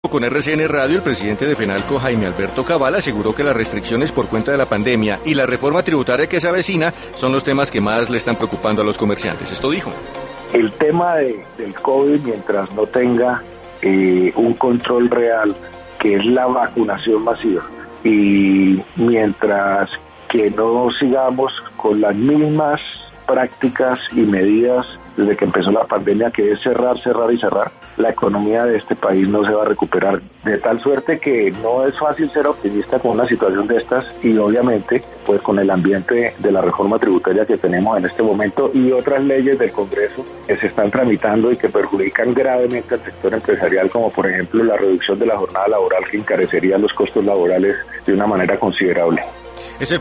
Con RCN Radio, el presidente de FENALCO, Jaime Alberto Cabal, aseguró que las restricciones por cuenta de la pandemia y la reforma tributaria que se avecina son los temas que más le están preocupando a los comerciantes. Esto dijo. El tema del COVID, mientras no tenga un control real, que es la vacunación masiva, y mientras que no sigamos con las mismas prácticas y medidas desde que empezó la pandemia, que es cerrar, la economía de este país no se va a recuperar, de tal suerte que no es fácil ser optimista con una situación de estas, y obviamente pues con el ambiente de la reforma tributaria que tenemos en este momento y otras leyes del Congreso que se están tramitando y que perjudican gravemente al sector empresarial, como por ejemplo la reducción de la jornada laboral, que encarecería los costos laborales de una manera considerable.